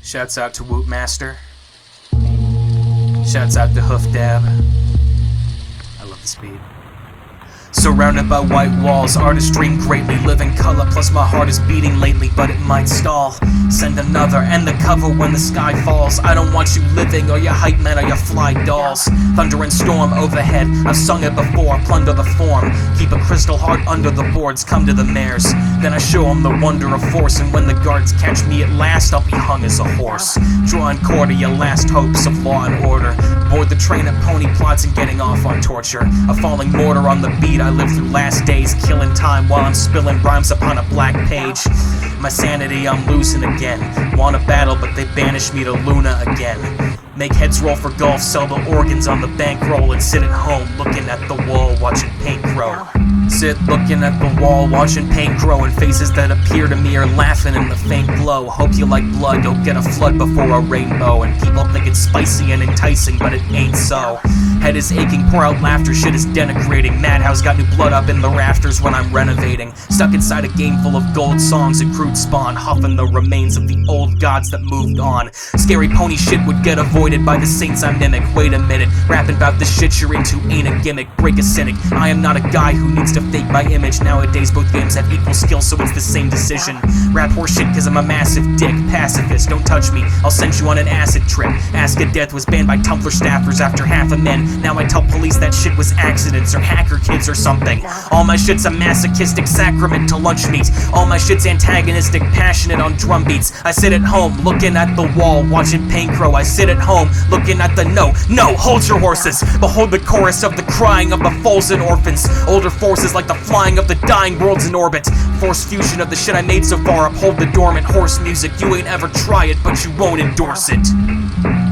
Shouts out to Woot Master. Shouts out to Hoof Dab. I love the speed. Surrounded by white walls, artists dream greatly, live in color, plus my heart is beating lately, but it might stall. Send another, end the cover when the sky falls. I don't want you living, or your hype men, or your fly dolls. Thunder and storm overhead, I've sung it before, plunder the form. Keep a crystal heart under the boards, come to the mares. Then I show them the wonder of force, and when the guards catch me at last, I'll be hung as a horse. Drawing core to your last hopes of law and order. Board the train at pony plots and getting off on torture. A falling mortar on the beat, I live through last days, killing time while I'm spilling rhymes upon a black page. My sanity I'm losing again. Want a battle but they banish me to Luna again. Make heads roll for golf, sell the organs on the bankroll, and sit at home looking at the wall watching paint grow. Sit looking at the wall watching paint grow, and faces that appear to me are laughing in the faint glow. Hope you like blood, you'll get a flood before a rainbow. And people think it's spicy and enticing, but it ain't so. Head is aching, pour out laughter, shit is denigrating. Madhouse got new blood up in the rafters when I'm renovating. Stuck inside a game full of gold songs and crude spawn, huffing the remains of the old gods that moved on. Scary pony shit would get avoided by the saints I mimic. Wait a minute, rapping about the shit you're into ain't a gimmick. Break a cynic, I am not a guy who needs to fake my image. Nowadays both games have equal skill, so it's the same decision. Rap horse shit cause I'm a massive dick. Pacifist, don't touch me, I'll send you on an acid trip. Ask a Death was banned by Tumblr staffers after half a men. Now I tell police that shit was accidents or hacker kids or something. All my shit's a masochistic sacrament to lunch meat. All my shit's antagonistic, passionate on drum beats. I sit at home looking at the wall watching paint grow. I sit at home looking at the no, hold your horses. Behold the chorus of the crying of the foals and orphans. Older forces like the flying of the dying worlds in orbit. Forced fusion of the shit I made so far. Uphold the dormant horse music. You ain't ever try it, but you won't endorse it.